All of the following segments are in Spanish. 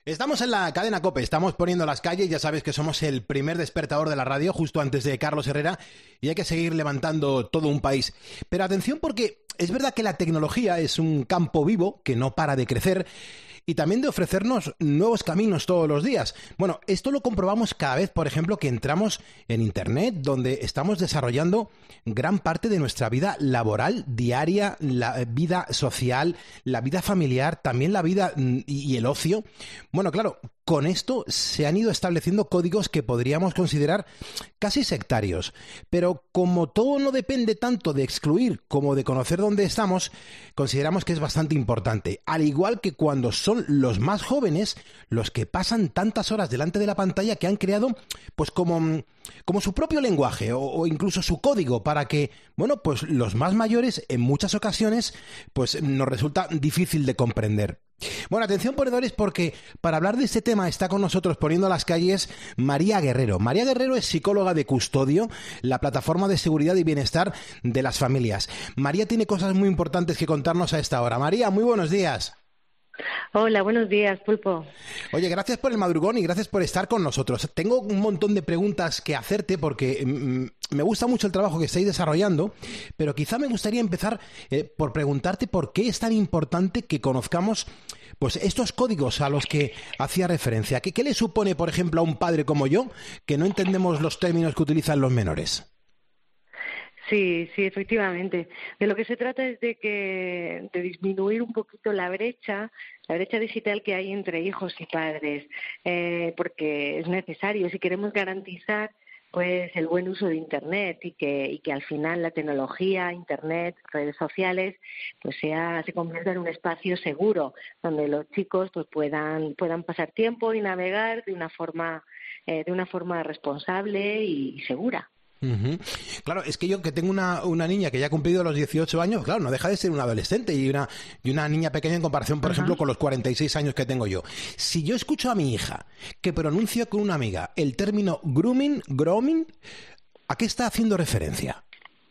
Estamos en la cadena COPE, estamos poniendo las calles, ya sabes que somos el primer despertador de la radio justo antes de Carlos Herrera y hay que seguir levantando todo un país. Pero atención porque es verdad que la tecnología es un campo vivo que no para de crecer y también de ofrecernos nuevos caminos todos los días. Bueno, esto lo comprobamos cada vez, por ejemplo, que entramos en Internet, donde estamos desarrollando gran parte de nuestra vida laboral, diaria, la vida social, la vida familiar, también la vida y el ocio. Bueno, claro, con esto se han ido estableciendo códigos que podríamos considerar casi sectarios. Pero como todo no depende tanto de excluir como de conocer dónde estamos, consideramos que es bastante importante. Al igual que cuando son los más jóvenes los que pasan tantas horas delante de la pantalla que han creado pues como su propio lenguaje o incluso su código para que, bueno, pues los más mayores en muchas ocasiones pues nos resulta difícil de comprender. Bueno, atención ponedores porque para hablar de este tema está con nosotros poniendo las calles María Guerrero. María Guerrero es psicóloga de Custodio, la plataforma de seguridad y bienestar de las familias. María tiene cosas muy importantes que contarnos a esta hora. María, muy buenos días. Hola, buenos días, Pulpo. Oye, gracias por el madrugón y gracias por estar con nosotros. Tengo un montón de preguntas que hacerte porque me gusta mucho el trabajo que estáis desarrollando, pero quizá me gustaría empezar por preguntarte por qué es tan importante que conozcamos pues estos códigos a los que hacía referencia. ¿Qué le supone, por ejemplo, a un padre como yo que no entendemos los términos que utilizan los menores? Sí, efectivamente. De lo que se trata es de disminuir un poquito la brecha digital que hay entre hijos y padres, porque es necesario si queremos garantizar pues el buen uso de Internet y que al final la tecnología, Internet, redes sociales, pues se convierta en un espacio seguro donde los chicos pues puedan pasar tiempo y navegar de una forma responsable y segura. Uh-huh. Claro, es que yo que tengo una niña que ya ha cumplido los 18 años, claro, no deja de ser una adolescente y una niña pequeña en comparación, por ejemplo, con los 46 años que tengo yo. Si yo escucho a mi hija que pronuncia con una amiga el término grooming, ¿a qué está haciendo referencia?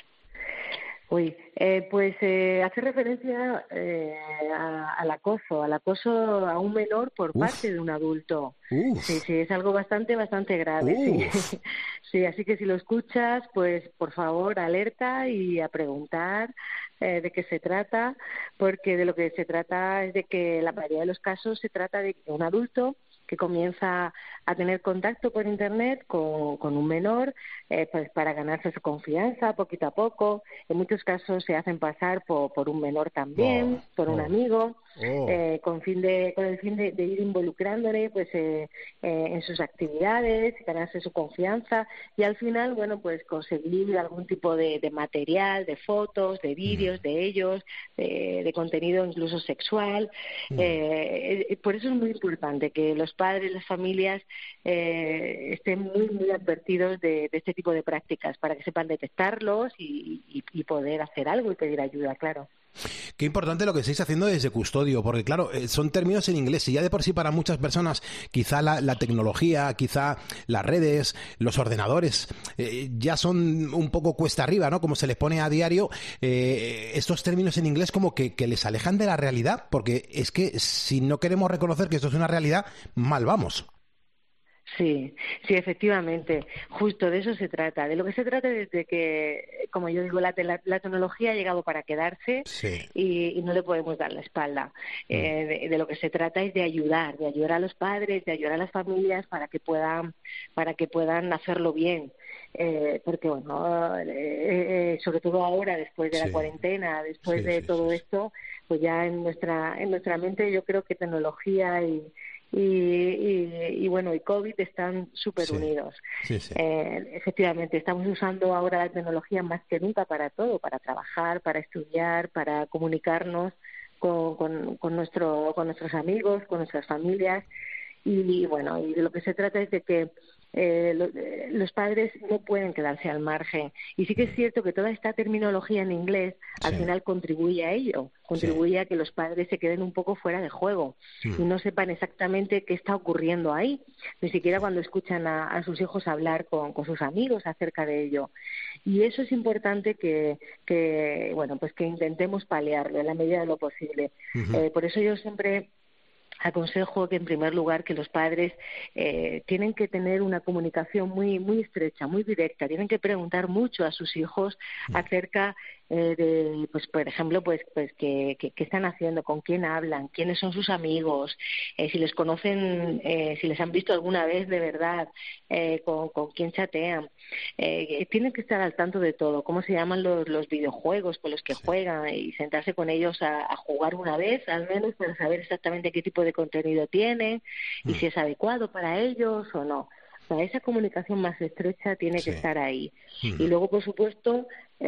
Hace referencia al acoso a un menor por parte de un adulto. Sí, es algo bastante grave, sí. Sí, así que si lo escuchas, pues por favor alerta y a preguntar de qué se trata, porque de lo que se trata es de que la mayoría de los casos se trata de que un adulto que comienza a tener contacto por Internet con un menor, pues para ganarse su confianza poquito a poco. En muchos casos se hacen pasar por un menor también, por un amigo, con el fin de ir involucrándole pues en sus actividades, ganarse su confianza y al final, bueno, pues conseguir algún tipo de material, de fotos, de vídeos de ellos, de contenido incluso sexual. Por eso es muy importante que los padres, las familias estén muy advertidos de este tipo de prácticas para que sepan detectarlos y poder hacer algo y pedir ayuda, claro. Qué importante lo que estáis haciendo desde Custodio, porque claro, son términos en inglés y ya de por sí para muchas personas quizá la tecnología, quizá las redes, los ordenadores, ya son un poco cuesta arriba, ¿no? Como se les pone a diario, estos términos en inglés como que les alejan de la realidad, porque es que si no queremos reconocer que esto es una realidad, mal vamos. Sí, efectivamente. Justo de eso se trata. De lo que se trata es de que, como yo digo, la tecnología ha llegado para quedarse Sí. y no le podemos dar la espalda. De lo que se trata es de ayudar a los padres, de ayudar a las familias para que puedan hacerlo bien. Porque, bueno, sobre todo ahora, después de la cuarentena, después de todo esto, pues ya en nuestra mente yo creo que tecnología y bueno, y COVID están súper unidos. Sí. Efectivamente, estamos usando ahora la tecnología más que nunca para todo, para trabajar, para estudiar, para comunicarnos con nuestros amigos, con nuestras familias. Y bueno, y de lo que se trata es de que los padres no pueden quedarse al margen. Y sí que es cierto que toda esta terminología en inglés al final contribuye a ello, contribuye a que los padres se queden un poco fuera de juego y no sepan exactamente qué está ocurriendo ahí, ni siquiera cuando escuchan a sus hijos hablar con sus amigos acerca de ello. Y eso es importante que bueno, pues que intentemos paliarlo en la medida de lo posible. Por eso yo siempre aconsejo que en primer lugar que los padres tienen que tener una comunicación muy muy estrecha, muy directa, tienen que preguntar mucho a sus hijos acerca de, pues por ejemplo, pues qué están haciendo, con quién hablan, quiénes son sus amigos, si les conocen, si les han visto alguna vez de verdad, con quién chatean. Tienen que estar al tanto de todo, cómo se llaman los videojuegos con los que juegan, y sentarse con ellos a jugar una vez al menos para saber exactamente qué tipo de contenido tienen y si es adecuado para ellos o no. O sea, esa comunicación más estrecha tiene que estar ahí. Y luego, por supuesto,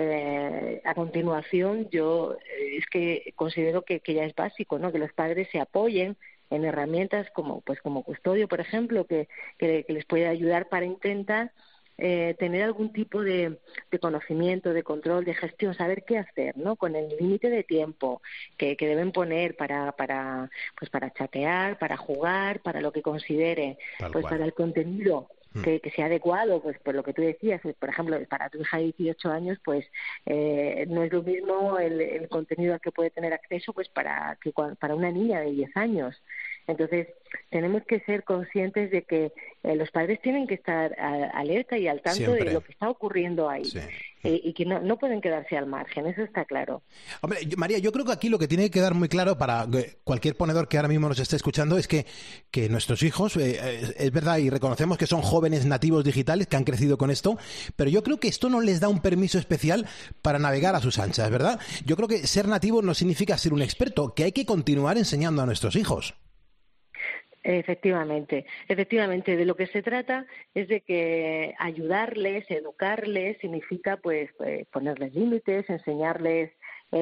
a continuación, yo es que considero que ya es básico, ¿no? Que los padres se apoyen en herramientas como Custodio, por ejemplo, que les puede ayudar para intentar tener algún tipo de conocimiento, de control, de gestión, saber qué hacer, ¿no? Con el límite de tiempo que deben poner para chatear, para jugar, para lo que considere, para el contenido que sea adecuado, pues por lo que tú decías, por ejemplo, para tu hija de 18 años, pues no es lo mismo el contenido al que puede tener acceso pues para una niña de 10 años. Entonces, tenemos que ser conscientes de que los padres tienen que estar alerta y al tanto de lo que está ocurriendo ahí. Sí. Y que no pueden quedarse al margen, eso está claro. Hombre, María, yo creo que aquí lo que tiene que quedar muy claro para cualquier ponedor que ahora mismo nos esté escuchando es que nuestros hijos, es verdad, y reconocemos que son jóvenes nativos digitales que han crecido con esto, pero yo creo que esto no les da un permiso especial para navegar a sus anchas, ¿verdad? Yo creo que ser nativo no significa ser un experto, que hay que continuar enseñando a nuestros hijos. Efectivamente, de lo que se trata es de que ayudarles, educarles, significa pues ponerles límites, enseñarles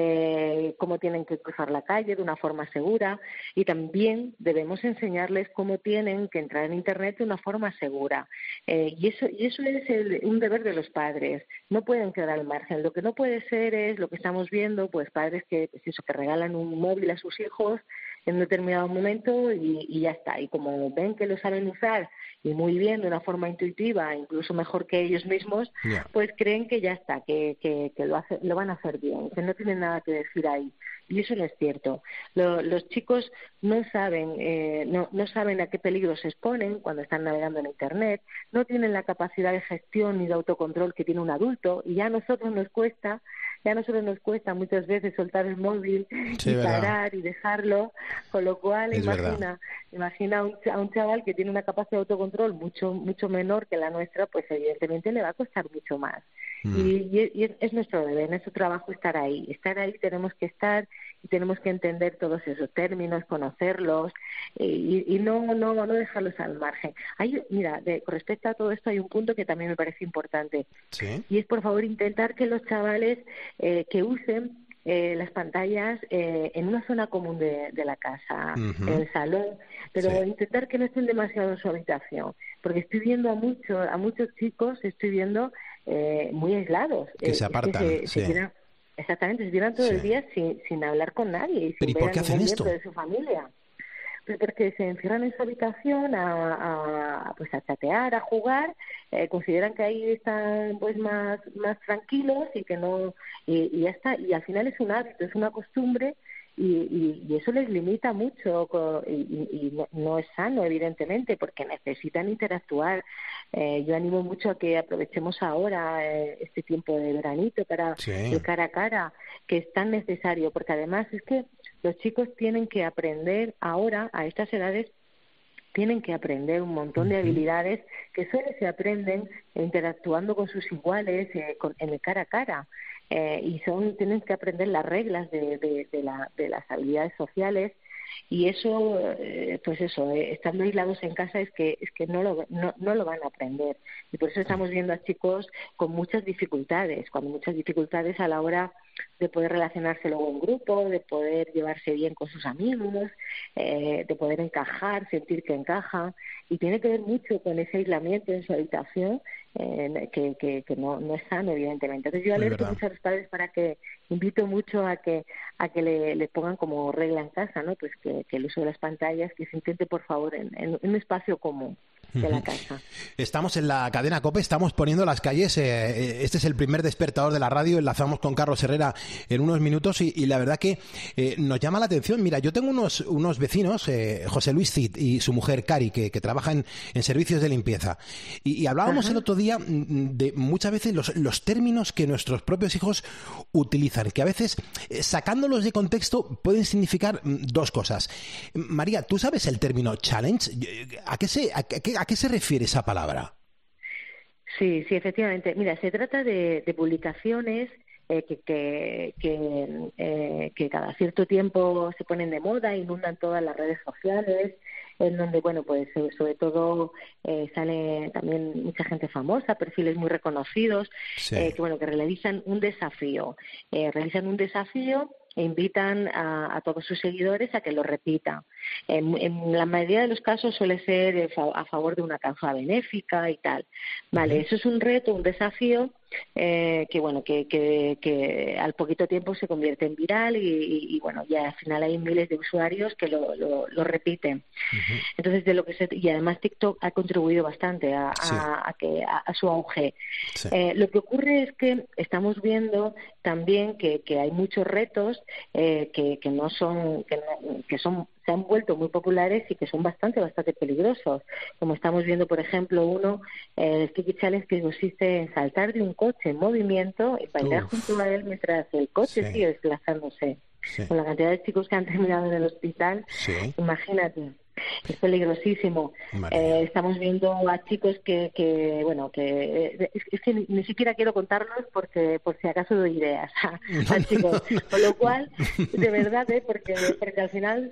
cómo tienen que cruzar la calle de una forma segura, y también debemos enseñarles cómo tienen que entrar en Internet de una forma segura. Y eso es un deber de los padres. No pueden quedar al margen. Lo que no puede ser es lo que estamos viendo, pues padres que regalan un móvil a sus hijos en un determinado momento y ya está. Y como ven que lo saben usar y muy bien, de una forma intuitiva, incluso mejor que ellos mismos, pues creen que ya está, que lo van a hacer bien, que no tienen nada que decir ahí. Y eso no es cierto. Los chicos no saben a qué peligro se exponen cuando están navegando en Internet, no tienen la capacidad de gestión ni de autocontrol que tiene un adulto, y ya a nosotros nos cuesta muchas veces soltar el móvil y parar y dejarlo, con lo cual imagina a un chaval que tiene una capacidad de autocontrol mucho menor que la nuestra, pues evidentemente le va a costar mucho más. Y es nuestro deber, nuestro trabajo estar ahí, tenemos que estar y tenemos que entender todos esos términos, conocerlos y no dejarlos al margen. Con respecto a todo esto hay un punto que también me parece importante, y es por favor intentar que los chavales que usen las pantallas en una zona común de la casa, en el salón, pero intentar que no estén demasiado en su habitación, porque estoy viendo a muchos chicos, muy aislados. Que se apartan, se tiran todo el día sin hablar con nadie y sin ver a ningún miembro de su familia. Pues porque se encierran en su habitación a chatear, a jugar, consideran que ahí están pues más tranquilos y que no, y ya está, y al final es un hábito, es una costumbre, y eso les limita mucho y no es sano, evidentemente, porque necesitan interactuar. Yo animo mucho a que aprovechemos ahora este tiempo de veranito para el cara a cara, que es tan necesario, porque además es que los chicos tienen que aprender ahora, a estas edades, tienen que aprender un montón de habilidades que solo se aprenden interactuando con sus iguales en el cara a cara. Tienen que aprender las reglas de las habilidades sociales, y eso, estando aislados en casa es que no lo van a aprender, y por eso estamos viendo a chicos con muchas dificultades a la hora de poder relacionarse luego en grupo, de poder llevarse bien con sus amigos, de poder encajar, sentir que encajan, y tiene que ver mucho con ese aislamiento en su habitación, que no es sano, evidentemente. Entonces yo alerto mucho a los padres invito mucho a que le pongan como regla en casa, ¿no? Pues que el uso de las pantallas, que se intente por favor en un espacio común. de la casa. Estamos en la cadena COPE, estamos poniendo las calles. Este es el primer despertador de la radio. Enlazamos con Carlos Herrera en unos minutos y la verdad que nos llama la atención. Mira, yo tengo unos vecinos, José Luis Cid y su mujer Cari, que trabajan en servicios de limpieza. Y hablábamos el otro día de muchas veces los términos que nuestros propios hijos utilizan, que a veces, sacándolos de contexto, pueden significar dos cosas. María, ¿tú sabes el término challenge? ¿A qué se refiere esa palabra? Sí, efectivamente. Mira, se trata de publicaciones que cada cierto tiempo se ponen de moda, inundan todas las redes sociales, en donde, bueno, pues sobre todo sale también mucha gente famosa, perfiles muy reconocidos, que realizan un desafío. E invitan a todos sus seguidores a que lo repitan. En la mayoría de los casos suele ser a favor de una causa benéfica y tal. Vale, eso es un reto, un desafío que al poquito tiempo se convierte en viral y ya al final hay miles de usuarios que lo repiten. Entonces, y además TikTok ha contribuido bastante a su auge. Lo que ocurre es que estamos viendo también que hay muchos retos que se han vuelto muy populares y que son bastante peligrosos, como estamos viendo, por ejemplo, el Tiki Challenge, que consiste en saltar de un coche en movimiento y bailar junto a él mientras el coche sigue desplazándose. Con la cantidad de chicos que han terminado en el hospital, imagínate. Es peligrosísimo. Estamos viendo a chicos que es que ni siquiera quiero contarlos porque por si acaso doy ideas a chicos. Con lo cual, de verdad, porque al final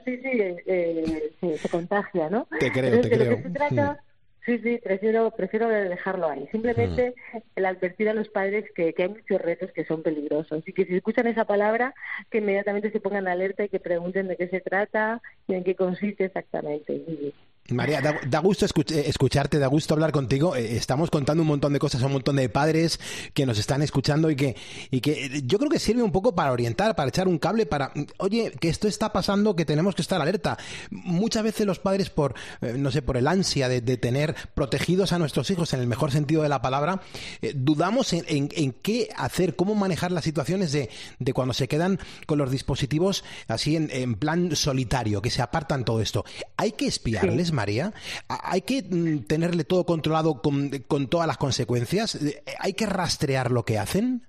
se contagia, ¿no? Te creo. Lo que se trata... prefiero dejarlo ahí. Simplemente el advertir a los padres que hay muchos retos que son peligrosos y que si escuchan esa palabra, que inmediatamente se pongan alerta y que pregunten de qué se trata y en qué consiste exactamente. María, da gusto escucharte, da gusto hablar contigo. Estamos contando un montón de cosas a un montón de padres que nos están escuchando y que yo creo que sirve un poco para orientar, para echar un cable, oye, que esto está pasando, que tenemos que estar alerta. Muchas veces los padres por el ansia de tener protegidos a nuestros hijos en el mejor sentido de la palabra, dudamos en qué hacer, cómo manejar las situaciones de cuando se quedan con los dispositivos así en plan solitario, que se apartan todo esto. ¿Hay que espiarles, María? ¿Hay que tenerle todo controlado con todas las consecuencias? ¿Hay que rastrear lo que hacen?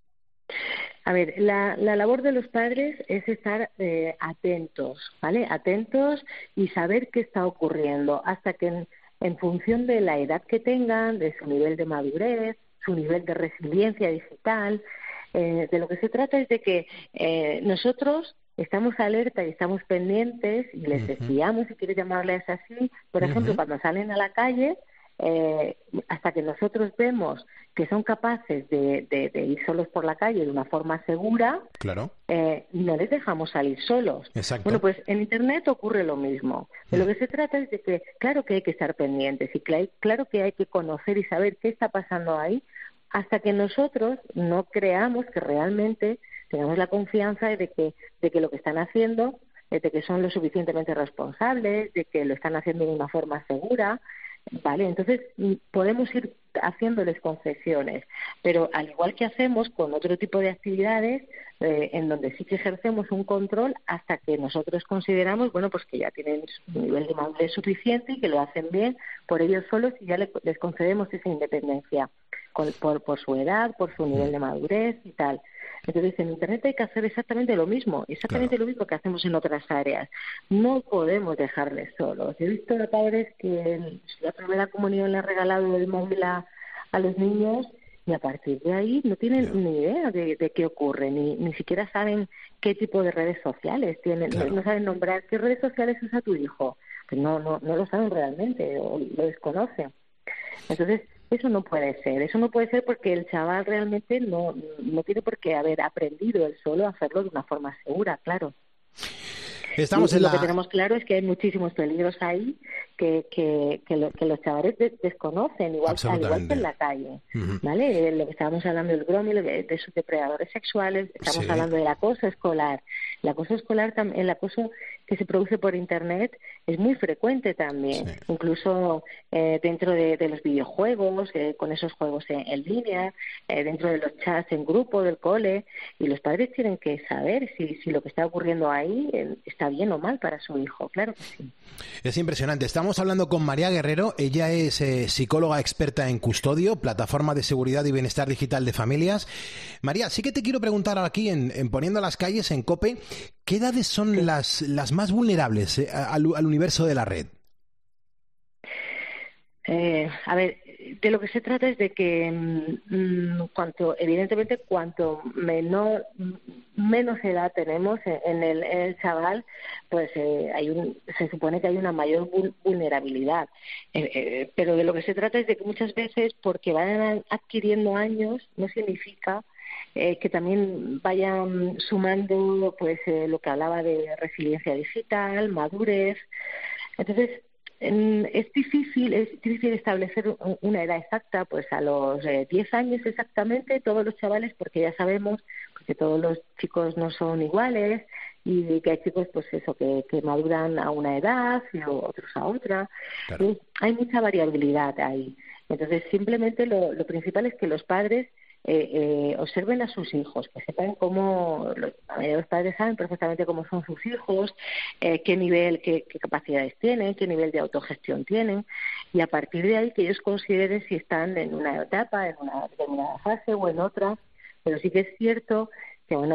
A ver, la labor de los padres es estar atentos, ¿vale? Atentos y saber qué está ocurriendo, hasta que en función de la edad que tengan, de su nivel de madurez, su nivel de resiliencia digital, de lo que se trata es de que nosotros estamos alerta y estamos pendientes y les espiamos, si quieres llamarles así. Por ejemplo, cuando salen a la calle, hasta que nosotros vemos que son capaces de ir solos por la calle de una forma segura, no les dejamos salir solos. Exacto. Bueno, pues en Internet ocurre lo mismo. De lo que se trata es de que, claro que hay que estar pendientes y claro que hay que conocer y saber qué está pasando ahí, hasta que nosotros no creamos que realmente tengamos la confianza de que lo que están haciendo, de que son lo suficientemente responsables, de que lo están haciendo de una forma segura, ¿vale? Entonces podemos ir haciéndoles concesiones, pero al igual que hacemos con otro tipo de actividades, en donde sí que ejercemos un control hasta que nosotros consideramos, bueno, pues que ya tienen un nivel de madurez suficiente y que lo hacen bien por ellos solos y ya les concedemos esa independencia por su edad, por su nivel de madurez y tal. Entonces, en Internet hay que hacer exactamente lo mismo que hacemos en otras áreas. No podemos dejarles solos. He visto a padres que en la primera comunión le han regalado el móvil a los niños y a partir de ahí no tienen ni idea de qué ocurre, ni siquiera saben qué tipo de redes sociales tienen, no saben nombrar qué redes sociales usa tu hijo. Pues no lo saben realmente o lo desconocen. Entonces, eso no puede ser porque el chaval realmente no tiene por qué haber aprendido él solo a hacerlo de una forma segura, claro. Lo que tenemos claro es que hay muchísimos peligros ahí que los chavales desconocen, al igual que en la calle, ¿vale? Lo que estábamos hablando del grooming, de sus depredadores sexuales, estamos hablando del acoso escolar. El acoso escolar, el acoso que se produce por Internet es muy frecuente también, sí. Incluso dentro de los videojuegos, con esos juegos en línea, dentro de los chats en grupo del cole, y los padres tienen que saber si lo que está ocurriendo ahí está bien o mal para su hijo, claro que sí. Es impresionante. Estamos hablando con María Guerrero, ella es psicóloga experta en Custodio, plataforma de seguridad y bienestar digital de familias. María, sí que te quiero preguntar aquí en Poniendo las Calles, en COPE, ¿qué edades son las más vulnerables al universo de la red? A ver, de lo que se trata es de que evidentemente cuanto menos edad tenemos en el chaval, pues se supone que hay una mayor vulnerabilidad. Pero de lo que se trata es de que muchas veces, porque van adquiriendo años, no significa que también vayan sumando pues lo que hablaba de resiliencia digital, madurez. Entonces, es difícil establecer una edad exacta, pues a los 10 años exactamente, todos los chavales, porque ya sabemos que todos los chicos no son iguales y que hay chicos pues eso que maduran a una edad y otros a otra. Claro. Hay mucha variabilidad ahí. Entonces, simplemente lo principal es que los padres observen a sus hijos, que sepan cómo los padres saben perfectamente cómo son sus hijos, qué nivel, qué capacidades tienen, qué nivel de autogestión tienen, y a partir de ahí que ellos consideren si están en una etapa, en una determinada fase o en otra. Pero sí que es cierto que bueno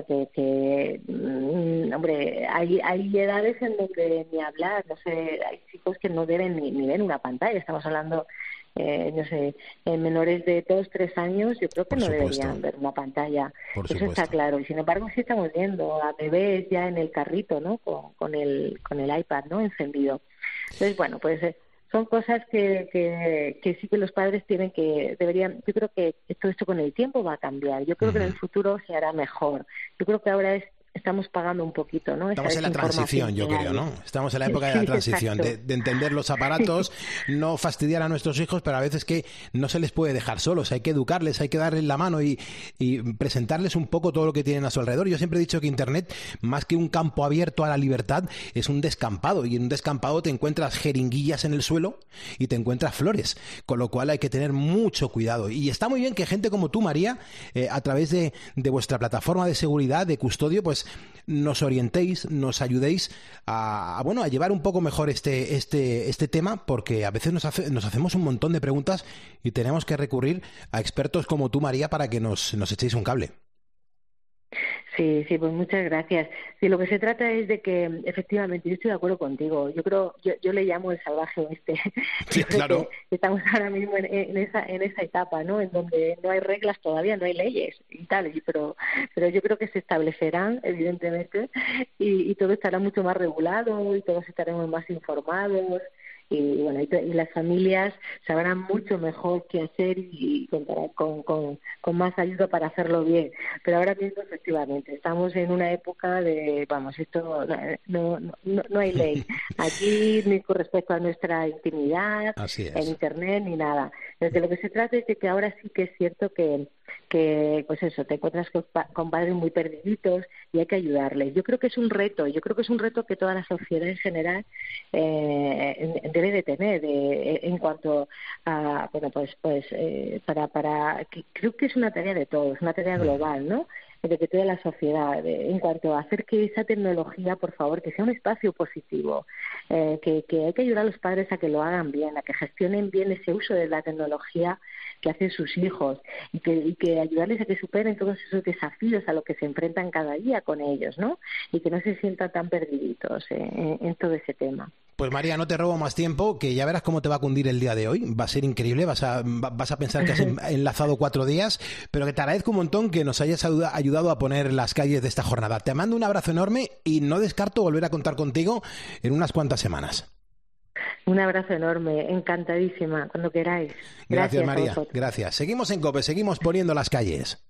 hombre, hay edades en donde ni hablar, no sé, hay chicos que no deben ni ver una pantalla. Estamos hablando no sé, menores de 2, 3 años, yo creo que no deberían ver una pantalla. Eso está claro. Y sin embargo, sí estamos viendo a bebés ya en el carrito, ¿no? Con el iPad, ¿no? Encendido. Entonces, bueno, pues son cosas que sí que los padres deberían. Yo creo que todo esto con el tiempo va a cambiar. Yo creo que en el futuro se hará mejor. Yo creo que ahora estamos pagando un poquito, ¿no? Estamos en la transición, yo creo, ¿no? Estamos en la época de la transición, de entender los aparatos, no fastidiar a nuestros hijos, pero a veces que no se les puede dejar solos, hay que educarles, hay que darles la mano y presentarles un poco todo lo que tienen a su alrededor. Yo siempre he dicho que Internet, más que un campo abierto a la libertad, es un descampado, y en un descampado te encuentras jeringuillas en el suelo y te encuentras flores, con lo cual hay que tener mucho cuidado. Y está muy bien que gente como tú, María, a través de vuestra plataforma de seguridad, de Custodio, pues nos orientéis, nos ayudéis a llevar un poco mejor este tema, porque a veces nos hacemos un montón de preguntas y tenemos que recurrir a expertos como tú, María, para que nos echéis un cable. Sí, pues muchas gracias. Sí, lo que se trata es de que, efectivamente, yo estoy de acuerdo contigo. Yo le llamo el salvaje oeste. Sí, claro. Estamos ahora mismo en esa etapa, ¿no? En donde no hay reglas todavía, no hay leyes y tal, pero yo creo que se establecerán, evidentemente, y todo estará mucho más regulado y todos estaremos más informados. Y bueno, y las familias sabrán mucho mejor qué hacer y contarán con más ayuda para hacerlo bien. Pero ahora mismo, efectivamente, estamos en una época de, esto no hay ley aquí, ni con respecto a nuestra intimidad, en Internet, ni nada. Desde lo que se trata es de que ahora sí que es cierto que pues eso, te encuentras con padres muy perdiditos y hay que ayudarles. Yo creo que es un reto que toda la sociedad en general debe de tener en cuanto a, creo que es una tarea de todos, una tarea global, ¿no? De que toda la sociedad, en cuanto a hacer que esa tecnología, por favor, que sea un espacio positivo, que hay que ayudar a los padres a que lo hagan bien, a que gestionen bien ese uso de la tecnología que hacen sus hijos y que ayudarles a que superen todos esos desafíos a los que se enfrentan cada día con ellos, ¿no? Y que no se sientan tan perdiditos en todo ese tema. Pues María, no te robo más tiempo, que ya verás cómo te va a cundir el día de hoy. Va a ser increíble, vas a pensar que has enlazado 4 días, pero que te agradezco un montón que nos hayas ayudado a poner las calles de esta jornada. Te mando un abrazo enorme y no descarto volver a contar contigo en unas cuantas semanas. Un abrazo enorme, encantadísima, cuando queráis. Gracias María, gracias. Seguimos en COPE, seguimos poniendo las calles.